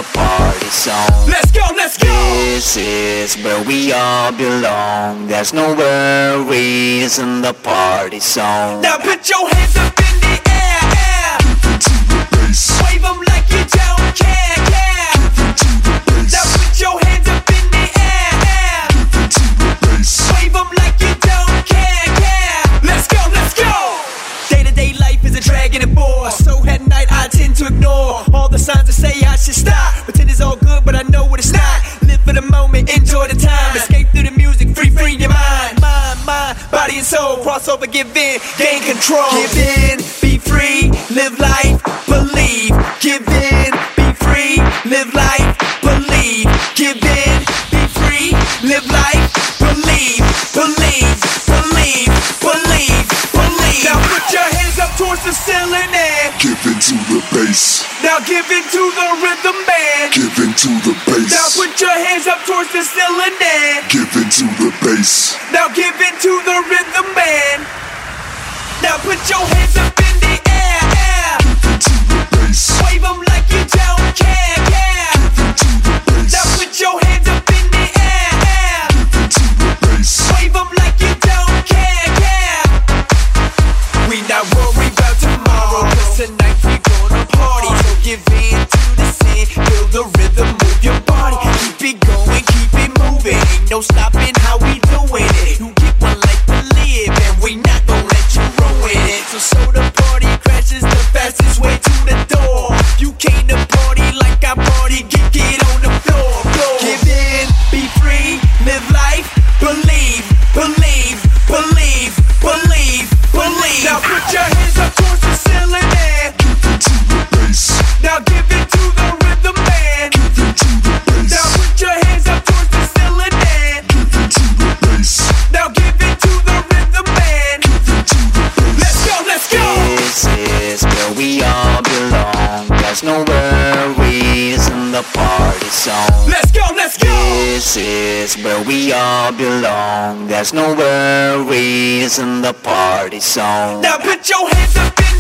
the party zone. Let's go, let's go. This is where we all belong. There's no worries in the party zone. Now put your hands up in the air, air. Wave them like you don't care, care. Now put your hands up in the air, air. Wave them like you don't care, care. Let's go, let's go. Day-to-day life is a drag and a bore. So at night I tend to ignore all the signs that say I should stop. Pretend it's all good, but I know what it's not. Live for the moment, enjoy the time. Escape through the music, free your mind. Mind, body and soul, cross over, give in, gain control. Give in, be free, live life, believe. Give in, be free, live life, believe. Give in, be free, live life, believe. Believe, believe, believe, believe. Now put your hands up towards the ceiling and give into the bass. now give it to the rhythm band. Give into the bass. Now put your hands up towards the ceiling and Give into the bass. now give it to the rhythm band. Now put your hands up in the air, air. Give into the bass. Wave them like you don't care, care. Give into the bass. Now put your hands up in the air, air. Give into the bass. Wave them like you don't care, care. We not worry about tomorrow, 'cause tonight we gonna party. So give in to the sin, feel the rhythm, move your body. Keep it going, keep it moving. Ain't no stopping how we doing it. You get one life to live, and we not gonna let you ruin it. So the party crashes the fastest way to the door. You came to party like I party, get on the floor. Give in, be free, live life, believe, believe, believe, believe, believe. Now put your hands up towards the ceiling and Give into the bass. now give it to the rhythm band. Give into the bass. Now put your hands up towards the ceiling and Give into the bass. now give it to the rhythm band. Give into the bass. Let's go, let's go. This is where we all belong. There's no worries in the party zone. Let's go, let's go. This is where we all belong. There's no worries in the party zone. Now put your hands up in